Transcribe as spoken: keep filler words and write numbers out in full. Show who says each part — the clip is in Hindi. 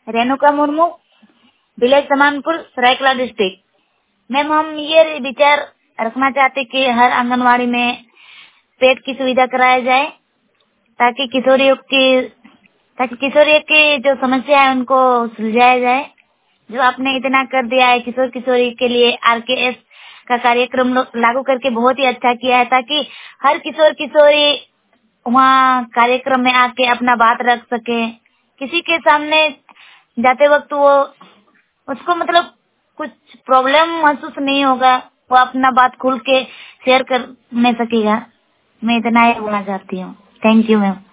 Speaker 1: Renuka Murmu, village Samanpur, Seraikela district. Ma'am हम ये विचार रखना चाहते कि हर आंगनवाड़ी में पेट की सुविधा कराया जाए ताकि किशोरियों की ताकि किशोरियों की जो समस्या है उनको सुलझाया जाए। जो आपने इतना कर दिया है किशोर किशोरी के लिए आरकेएस का कार्यक्रम लागू करके बहुत ही अच्छा किया है ताकि हर किशोर किशोरी वहाँ कार्यक्रम में आके अपना बात रख सके। किसी के सामने जाते वक्त वो उसको मतलब कुछ प्रॉब्लम महसूस नहीं होगा, वो अपना बात खुल के शेयर कर नहीं सकेगा। मैं इतना ही बोलना चाहती हूँ। Thank you ma'am.